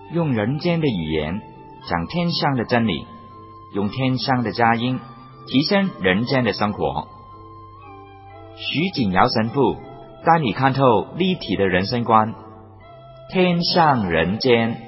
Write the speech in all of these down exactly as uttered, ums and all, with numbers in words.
用人间的语言讲天上的真理，用天上的佳音提升人间的生活。徐锦尧神父带你看透立体的人生观，天上人间。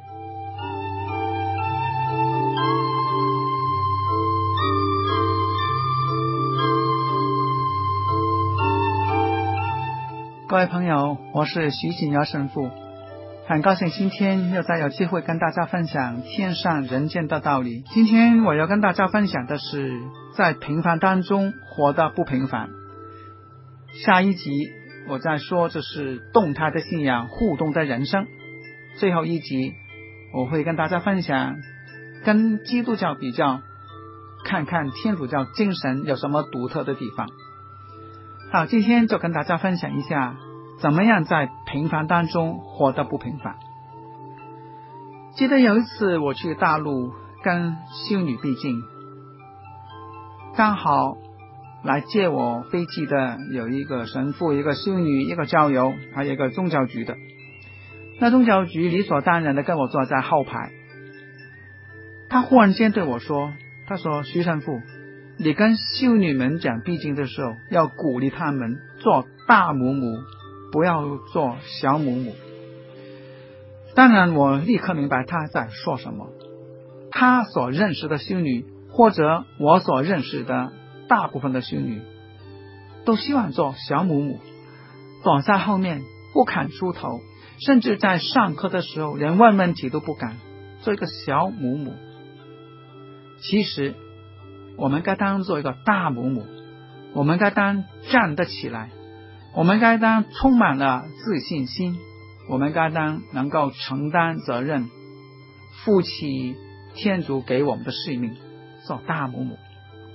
各位朋友，我是徐锦尧神父，很高兴今天又再有机会跟大家分享天上人间的道理。今天我要跟大家分享的是在平凡当中活得不平凡。下一集我再说这是动态的信仰互动的人生，最后一集我会跟大家分享跟基督教比较，看看天主教精神有什么独特的地方。好，今天就跟大家分享一下怎么样在平凡当中活得不平凡。记得有一次我去大陆跟修女避境，刚好来接我飞机的有一个神父，一个修女，一个教友，还有一个宗教局的。那宗教局理所当然的跟我坐在后排，他忽然间对我说，他说徐神父，你跟修女们讲避境的时候，要鼓励他们做大母母，不要做小母母。当然我立刻明白他在说什么。他所认识的修女，或者我所认识的大部分的修女，都希望做小母母，躲在后面不肯出头，甚至在上课的时候连问问题都不敢，做一个小母母。其实我们该当做一个大母母，我们该当站得起来，我们该当充满了自信心，我们该当能够承担责任，负起天主给我们的使命，做大母母。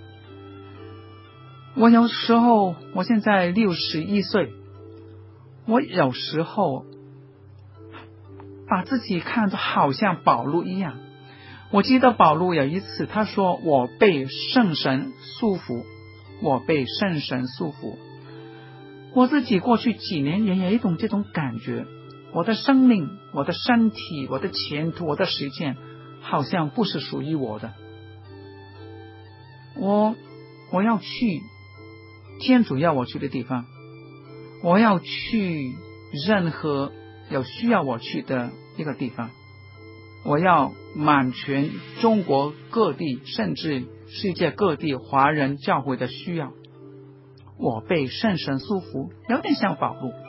我有时候，我现在六十一岁，我有时候把自己看作好像保禄一样。我记得保禄有一次他说，我被圣神束缚，我被圣神束缚。我自己过去几年也有一种这种感觉，我的生命，我的身体，我的前途，我的实践好像不是属于我的。我我要去天主要我去的地方，我要去任何有需要我去的一个地方，我要满全中国各地甚至世界各地华人教会的需要。我被圣神束缚，有点像保禄。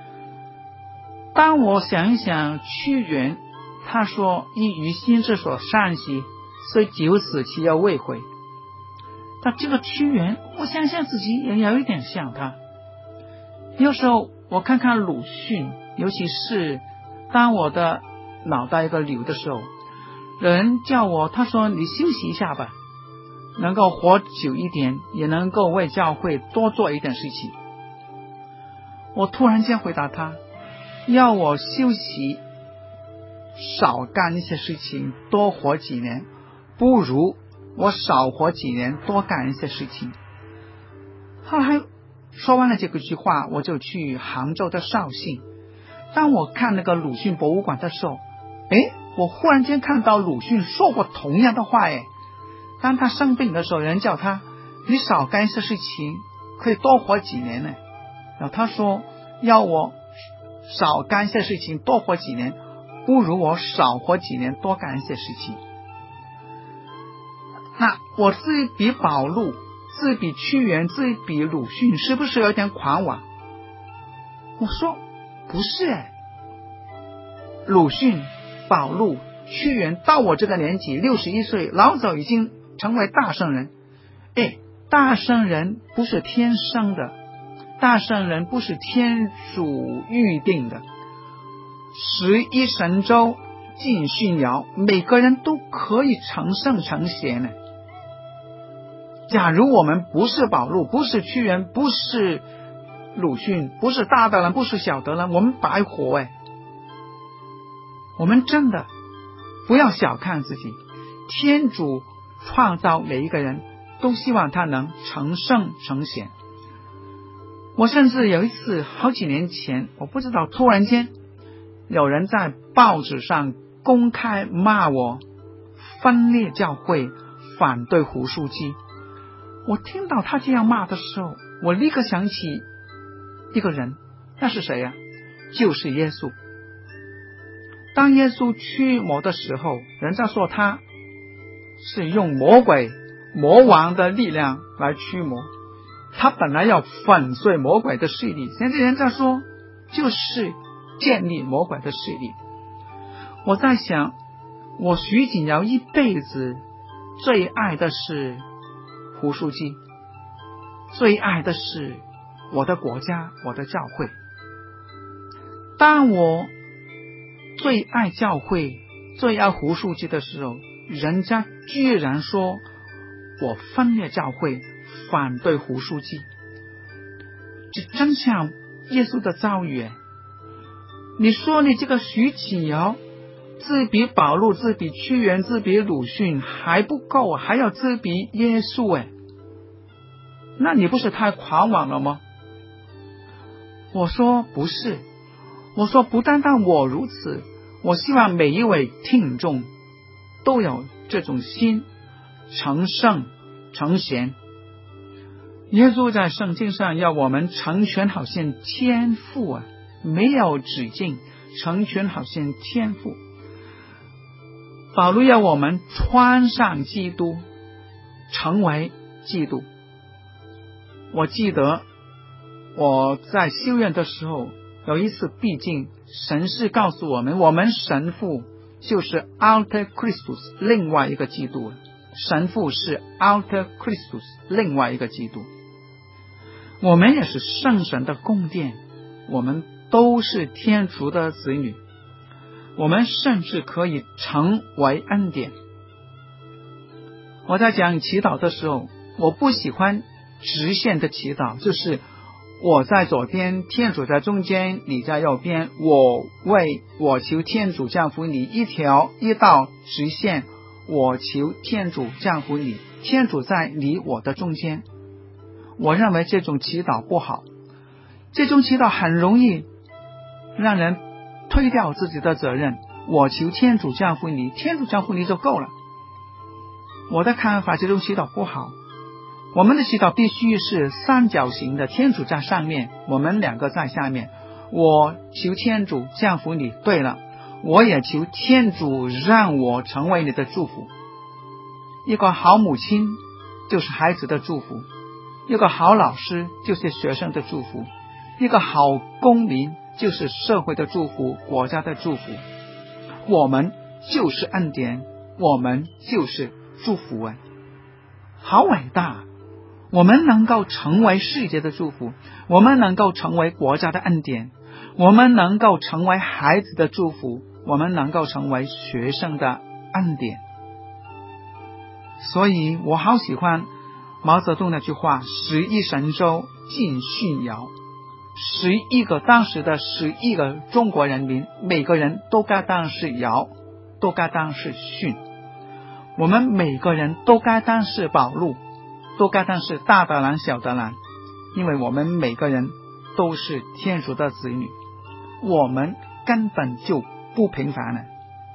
当我想一想屈原，他说依于心之所善兮，虽九死其犹未悔。但这个屈原，我想想自己也有一点像他。有时候我看看鲁迅，尤其是当我的脑袋一个瘤的时候，人叫我，他说你休息一下吧，能够活久一点，也能够为教会多做一点事情。我突然间回答他，要我休息少干一些事情，多活几年，不如我少活几年，多干一些事情。后来说完了这个句话，我就去杭州的绍兴。当我看那个鲁迅博物馆的时候，诶，我忽然间看到鲁迅说过同样的话。诶，当他生病的时候，人叫他你少干一些事情，可以多活几年呢。然后他说要我少干一些事情，多活几年，不如我少活几年，多干一些事情。那我自己比保禄，自己比屈原，自己比鲁迅，是不是有点狂妄？我说不是诶，鲁迅、保禄、屈原到我这个年纪六十一岁，老早已经成为大圣人。诶，大圣人不是天生的，大圣人不是天主预定的。十一神州尽训尧，每个人都可以成圣成贤呢。假如我们不是保禄，不是屈原，不是鲁迅，不是大德人，不是小德人，我们白活诶。我们真的不要小看自己，天主创造每一个人都希望他能成圣成贤。我甚至有一次好几年前，我不知道突然间有人在报纸上公开骂我分裂教会，反对胡书记。我听到他这样骂的时候，我立刻想起一个人，那是谁呀？就是耶稣。当耶稣驱魔的时候，人家说他是用魔鬼魔王的力量来驱魔，他本来要粉碎魔鬼的势力，现在人家说就是建立魔鬼的势力。我在想，我徐锦尧一辈子最爱的是胡书记，最爱的是我的国家，我的教会。当我最爱教会，最爱胡书记的时候，人家居然说我分裂教会，反对胡书记，这真像耶稣的遭遇。你说你这个徐锦尧自比保禄，自比屈原，自比鲁迅还不够，还要自比耶稣哎，那你不是太狂妄了吗？我说不是，我说不单单我如此，我希望每一位听众都有这种心，成圣成贤。耶稣在圣经上要我们成全好像天父啊，没有止境，成全好像天父。保罗要我们穿上基督，成为基督。我记得我在修院的时候，有一次毕竟神是告诉我们，我们神父就是 Alter Christus 另外一个基督，神父是 Alter Christus 另外一个基督。我们也是圣神的宫殿，我们都是天主的子女，我们甚至可以成为恩典。我在讲祈祷的时候，我不喜欢直线的祈祷，就是我在左边，天主在中间，你在右边，我为我求天主降福你，一条一道直线，我求天主降福你，天主在你我的中间。我认为这种祈祷不好，这种祈祷很容易让人推掉自己的责任，我求天主降福你，天主降福你就够了。我的看法，这种祈祷不好。我们的祈祷必须是三角形的，天主在上面，我们两个在下面。我求天主降福你，对了，我也求天主让我成为你的祝福。一个好母亲就是孩子的祝福，一个好老师就是学生的祝福，一个好公民就是社会的祝福，国家的祝福。我们就是恩典，我们就是祝福啊，好伟大！我们能够成为世界的祝福，我们能够成为国家的恩典，我们能够成为孩子的祝福，我们能够成为学生的恩典。所以我好喜欢毛泽东那句话，十一神州尽训尧。十一个当时的十一个中国人民，每个人都该当是尧，都该当是训。我们每个人都该当是保禄，都该当是大德兰小德兰，因为我们每个人都是天主的子女，我们根本就不平凡了，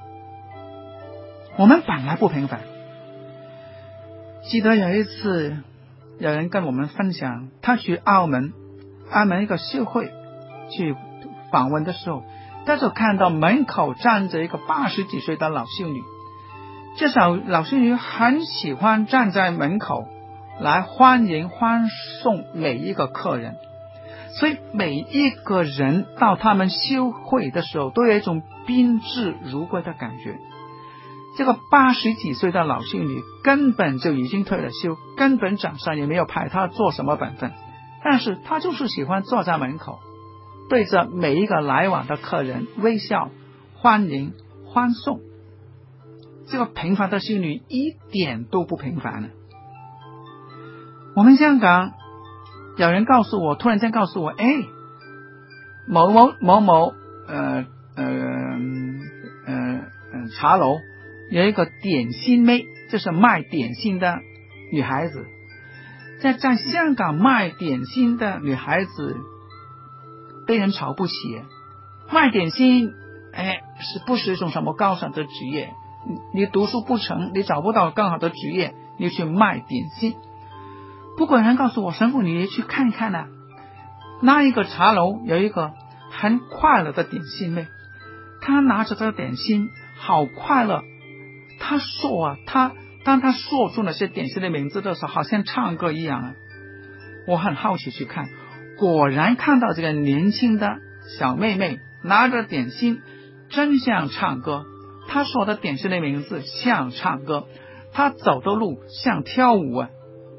我们本来不平凡。记得有一次有人跟我们分享，他去澳门澳门一个修会去访问的时候，他就看到门口站着一个八十几岁的老修女，这小老修女很喜欢站在门口来欢迎欢送每一个客人，所以每一个人到他们修会的时候都有一种宾至如归的感觉。这个八十几岁的老修女根本就已经退了休，根本掌上也没有派她做什么本分，但是她就是喜欢坐在门口，对着每一个来往的客人微笑欢迎欢送。这个平凡的修女一点都不平凡了。我们香港有人告诉我，突然间告诉我，哎，某某某某呃呃呃茶楼有一个点心妹，就是卖点心的女孩子，在在香港卖点心的女孩子被人瞧不起，卖点心哎，是不是一种什么高尚的职业？你读书不成，你找不到更好的职业，你去卖点心。不过有人告诉我，神父你也去看看呢、啊，那一个茶楼有一个很快乐的点心妹，她拿着这个点心好快乐，她说啊，她当她说出那些点心的名字的时候，好像唱歌一样啊。我很好奇去看，果然看到这个年轻的小妹妹拿着点心，真像唱歌。她说的点心的名字像唱歌，她走的路像跳舞啊。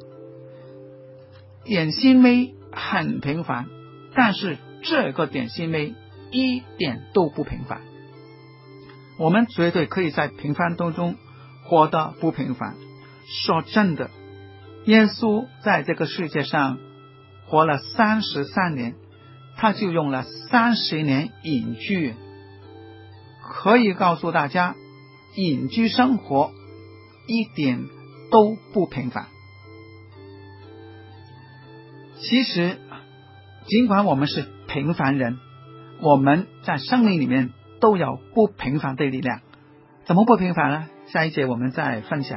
点心妹很平凡，但是这个点心妹一点都不平凡。我们绝对可以在平凡当中活得不平凡。说真的，耶稣在这个世界上活了三十三年，他就用了三十年隐居。可以告诉大家，隐居生活一点都不平凡。其实尽管我们是平凡人，我们在生命里面都有不平凡的力量。怎么不平凡呢？下一节我们再分享。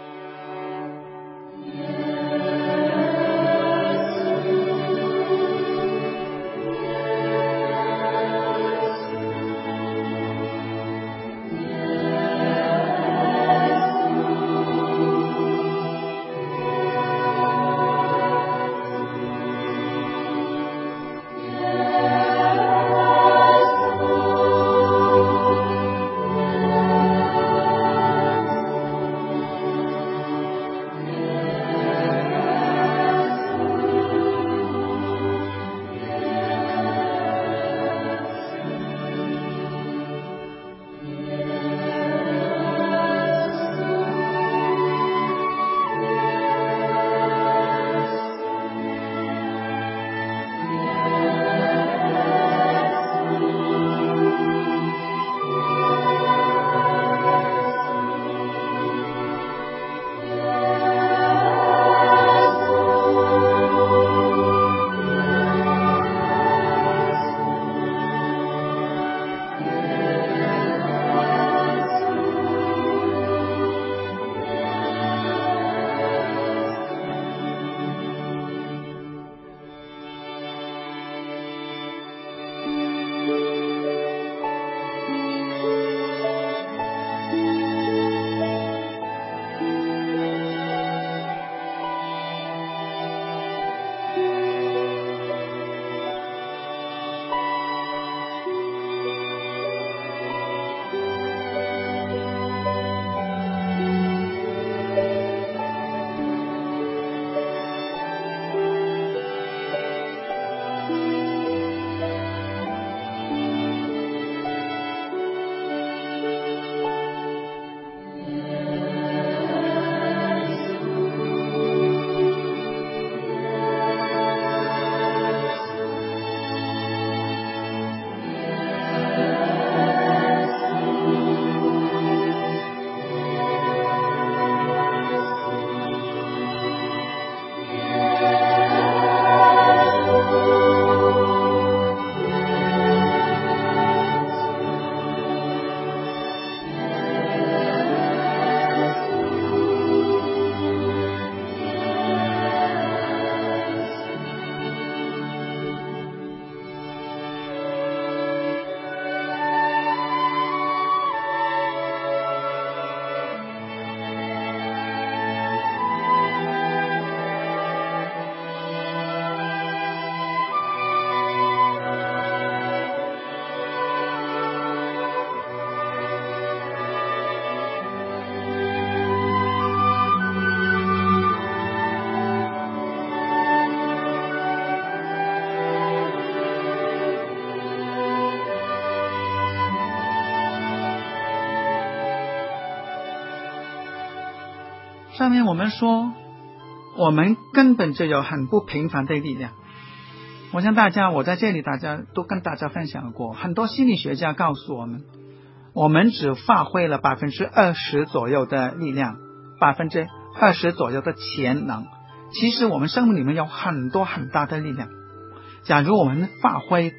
上面我们说，我们根本就有很不平凡的力量。我想大家，我在这里大家都跟大家分享过，很多心理学家告诉我们，我们只发挥了百分之二十左右的力量，百分之二十左右的潜能。其实我们生命里面有很多很大的力量，假如我们发挥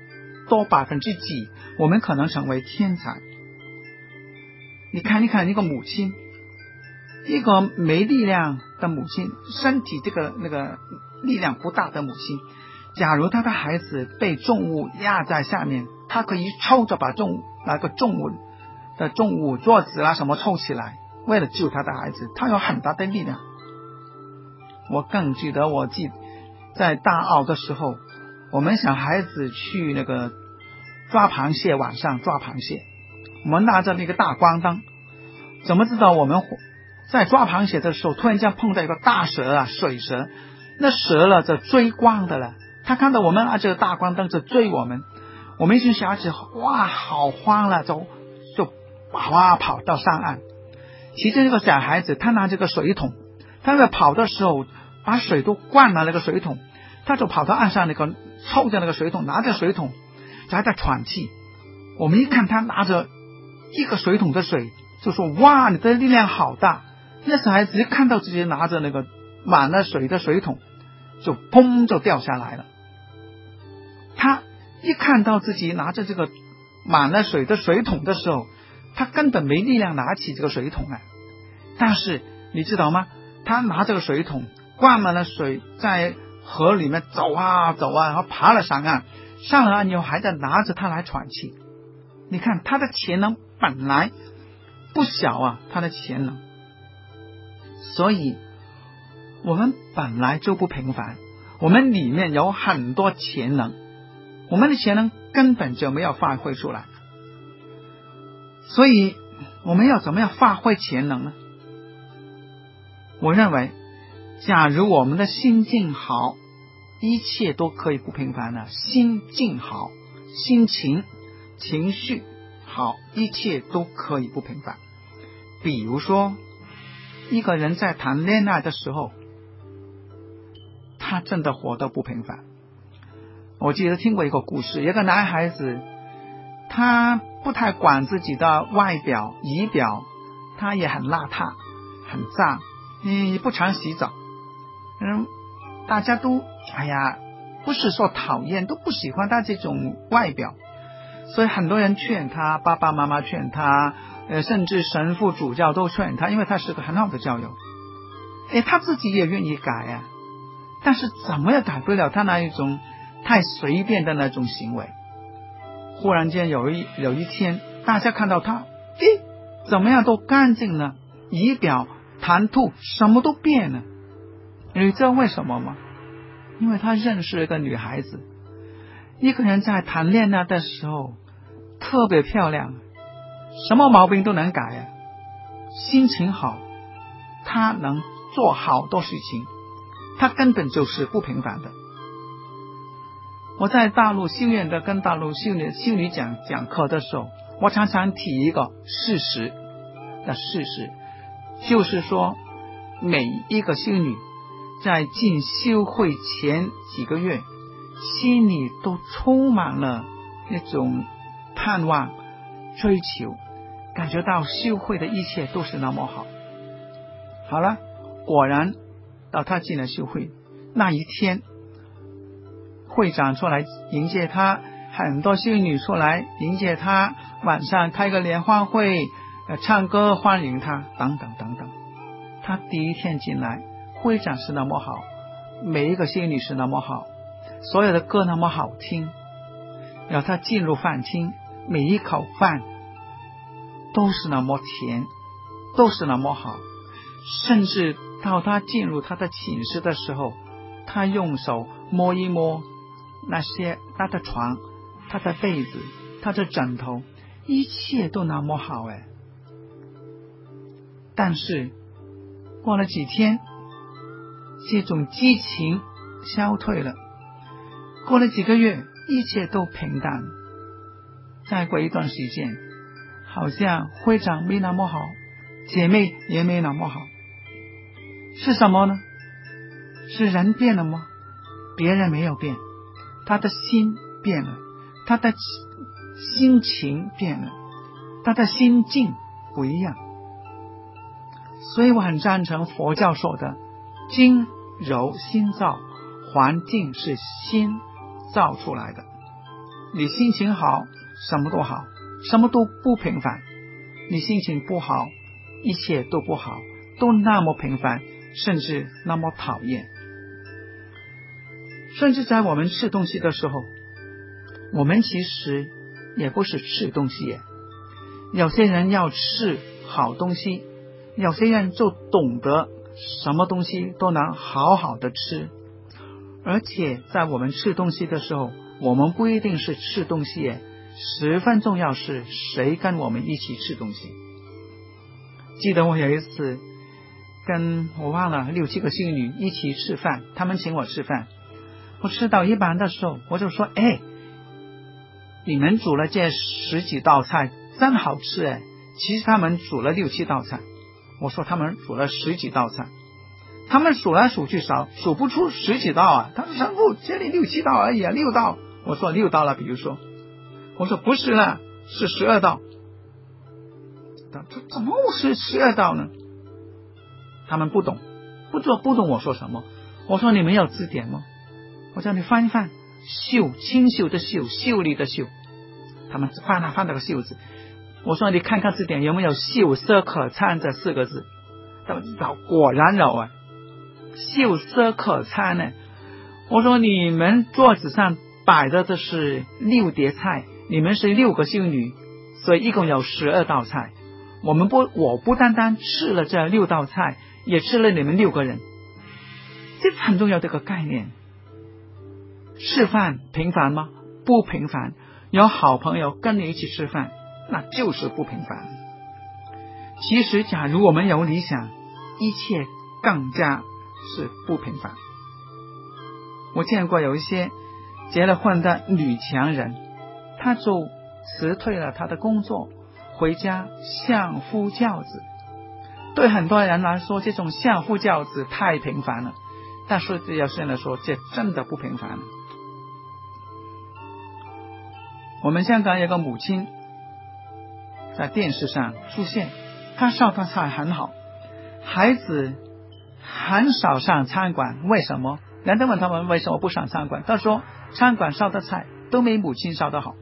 多百分之几，我们可能成为天才。你看一看一个母亲，一个没力量的母亲，身体这个那个力量不大的母亲，假如她的孩子被重物压在下面，她可以抽着把重那个重物的重物桌子啊什么抽起来，为了救她的孩子，她有很大的力量。我更记得我记在大澳的时候，我们小孩子去那个抓螃蟹，晚上抓螃蟹，我们拿着那个大光灯，怎么知道我们在抓螃蟹的时候突然间碰到一个大蛇啊，水蛇，那蛇了就追光的了，他看到我们拿着大光灯就追我们，我们一群小孩子哇好慌了，就就跑啊跑到上岸。其实这个小孩子他拿这个水桶，他在跑的时候把水都灌了那个水桶，他就跑到岸上那个抽着那个水桶，拿着水桶还在喘气。我们一看他拿着一个水桶的水，就说哇你的力量好大。那小孩子一看到自己拿着那个满了水的水桶，就砰就掉下来了。他一看到自己拿着这个满了水的水桶的时候，他根本没力量拿起这个水桶啊。但是你知道吗，他拿这个水桶灌满了水，在河里面走啊走啊，然后爬了上岸，上了岸以后还在拿着它来喘气。你看他的潜能本来不小啊，他的潜能。所以我们本来就不平凡，我们里面有很多潜能，我们的潜能根本就没有发挥出来。所以我们要怎么样发挥潜能呢？我认为假如我们的心境好，一切都可以不平凡的。心境好，心情情绪好，一切都可以不平凡。比如说一个人在谈恋爱的时候，他真的活得不平凡。我记得听过一个故事，一个男孩子他不太管自己的外表仪表，他也很邋遢很脏，也不常洗澡。嗯，大家都哎呀不是说讨厌，都不喜欢他这种外表。所以很多人劝他，爸爸妈妈劝他，呃，甚至神父主教都劝他，因为他是个很好的教友。诶，他自己也愿意改啊，但是怎么也改不了他那一种太随便的那种行为。忽然间有一有一天，大家看到他，诶，怎么样都干净了，仪表谈吐什么都变了。你知道为什么吗？因为他认识一个女孩子。一个人在谈恋爱的时候特别漂亮，什么毛病都能改啊，心情好，他能做好多事情，他根本就是不平凡的。我在大陆修院的跟大陆修女修女讲讲课的时候，我常常提一个事实的事实，就是说每一个修女在进修会前几个月，心里都充满了那种盼望追求，感觉到修会的一切都是那么好。好了，果然到他进了修会那一天，会长出来迎接他，很多修女出来迎接他，晚上开个联欢会，呃，唱歌欢迎他，等等等等。他第一天进来，会长是那么好，每一个修女是那么好，所有的歌那么好听。然后他进入饭厅，每一口饭都是那么甜，都是那么好。甚至到他进入他的寝室的时候，他用手摸一摸那些他的床，他的被子，他的枕头，一切都那么好哎。但是过了几天，这种激情消退了，过了几个月，一切都平淡。再过一段时间，好像会长没那么好，姐妹也没那么好。是什么呢？是人变了吗？别人没有变，他的心变了，他的心情变了，他的心境不一样。所以我很赞成佛教说的经柔心造，环境是心造出来的。 你心情好，什么都好，什么都不平凡；你心情不好，一切都不好，都那么平凡，甚至那么讨厌。甚至在我们吃东西的时候，我们其实也不是吃东西耶。有些人要吃好东西，有些人就懂得什么东西都能好好的吃。而且在我们吃东西的时候，我们不一定是吃东西耶，十分重要是谁跟我们一起吃东西。记得我有一次跟我忘了六七个修女一起吃饭，他们请我吃饭，我吃到一半的时候，我就说，哎，你们煮了这十几道菜真好吃哎。其实他们煮了六七道菜，我说他们煮了十几道菜，他们数来数去少数不出十几道啊。他说神父，这里六七道而已啊，六道。我说六道了，比如说，我说不是了，是十二道。这怎么是十二道呢？他们不懂，不知道不懂我说什么。我说你们有字典吗？我叫你翻一翻，秀，清秀的秀，秀丽的秀。他们翻了翻了个秀字。我说你看看字典有没有秀色可餐这四个字。他们找，果然有啊，秀色可餐呢。我说你们桌子上摆的这是六碟菜，你们是六个修女，所以一共有十二道菜。我们不，我不单单吃了这六道菜，也吃了你们六个人。这很重要这个概念。吃饭平凡吗？不平凡。有好朋友跟你一起吃饭，那就是不平凡。其实假如我们有理想，一切更加是不平凡。我见过有一些结了婚的女强人，她就辞退了她的工作，回家相夫教子。对很多人来说，这种相夫教子太平凡了，但是对有些人来说，这真的不平凡。我们香港有个母亲在电视上出现，她烧的菜很好，孩子很少上餐馆，为什么？人家问他们为什么不上餐馆，他说餐馆烧的菜都没母亲烧的好。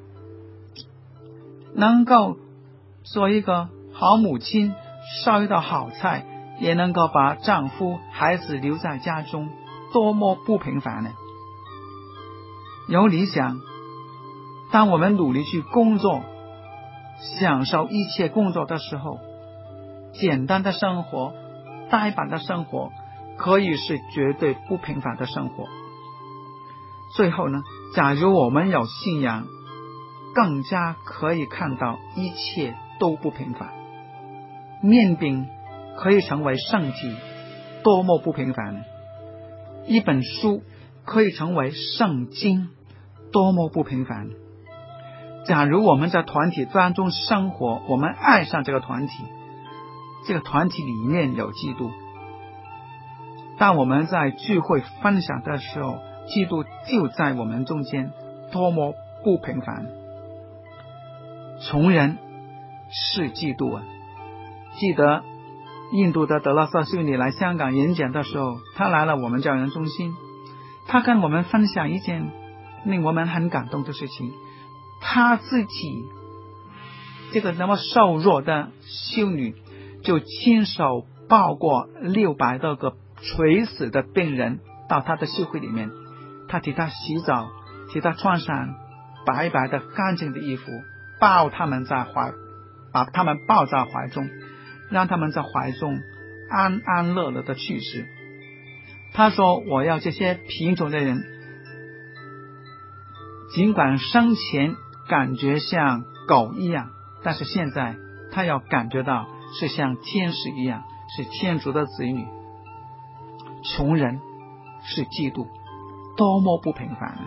能够做一个好母亲，烧一道好菜，也能够把丈夫孩子留在家中，多么不平凡呢？有理想，当我们努力去工作，享受一切工作的时候，简单的生活，呆板的生活，可以是绝对不平凡的生活。最后呢，假如我们有信仰，更加可以看到一切都不平凡。面饼可以成为圣体，多么不平凡。一本书可以成为圣经，多么不平凡。假如我们在团体当中生活，我们爱上这个团体，这个团体里面有基督，当我们在聚会分享的时候，基督就在我们中间，多么不平凡。穷人是基督啊！记得印度的德拉萨修女来香港演讲的时候，她来了我们教研中心，她跟我们分享一件令我们很感动的事情。她自己这个那么瘦弱的修女，就亲手抱过六百多个垂死的病人到她的修会里面，她替他洗澡，替他穿上白白的干净的衣服，抱他们在怀，把他们抱在怀中，让他们在怀中安安乐乐的去世。他说，我要这些贫穷的人，尽管生前感觉像狗一样，但是现在他要感觉到是像天使一样，是天主的子女。穷人是基督，多么不平凡啊！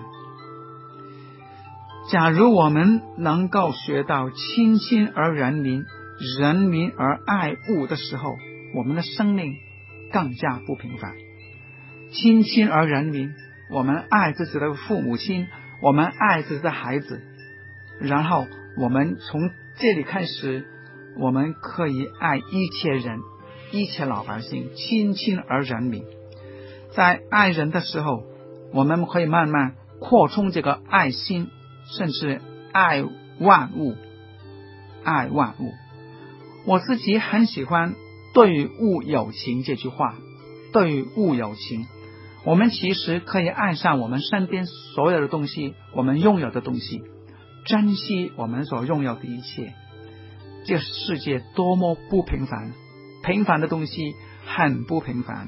假如我们能够学到亲亲而人民，人民而爱物的时候，我们的生命更加不平凡。亲亲而人民，我们爱自己的父母亲，我们爱自己的孩子，然后我们从这里开始，我们可以爱一切人，一切老百姓，亲亲而人民。在爱人的时候，我们可以慢慢扩充这个爱心， 甚至爱万物，爱万物。我自己很喜欢对于物有情这句话，对于物有情，我们其实可以爱上我们身边所有的东西，我们拥有的东西，珍惜我们所拥有的一切。这个世界多么不平凡，平凡的东西很不平凡。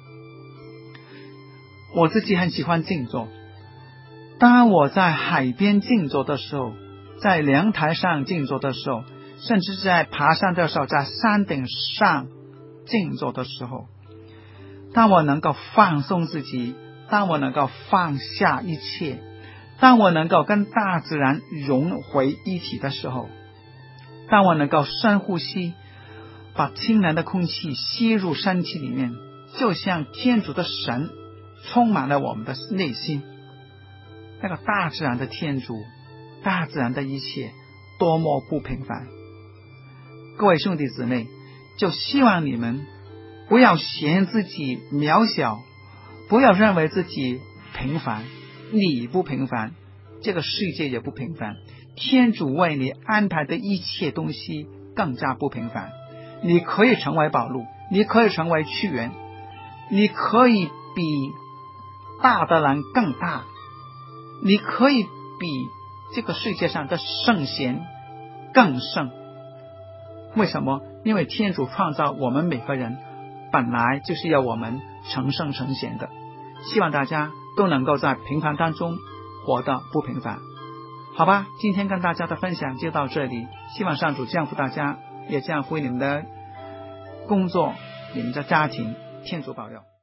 我自己很喜欢静坐，当我在海边静坐的时候，在阳台上静坐的时候，甚至在爬山的时候，在山顶上静坐的时候，当我能够放松自己，当我能够放下一切，当我能够跟大自然融为一体的时候，当我能够深呼吸，把清凉的空气吸入身体里面，就像天主的神充满了我们的内心。那个大自然的天主，大自然的一切多么不平凡。各位兄弟姊妹，就希望你们不要嫌自己渺小，不要认为自己平凡，你不平凡，这个世界也不平凡，天主为你安排的一切东西更加不平凡。你可以成为保禄，你可以成为屈原，你可以比大的人更大，你可以比这个世界上的圣贤更圣。为什么？因为天主创造我们每个人本来就是要我们成圣成贤的。希望大家都能够在平凡当中活得不平凡。好吧，今天跟大家的分享就到这里，希望上主降福大家，也降福你们的工作，你们的家庭，天主保佑。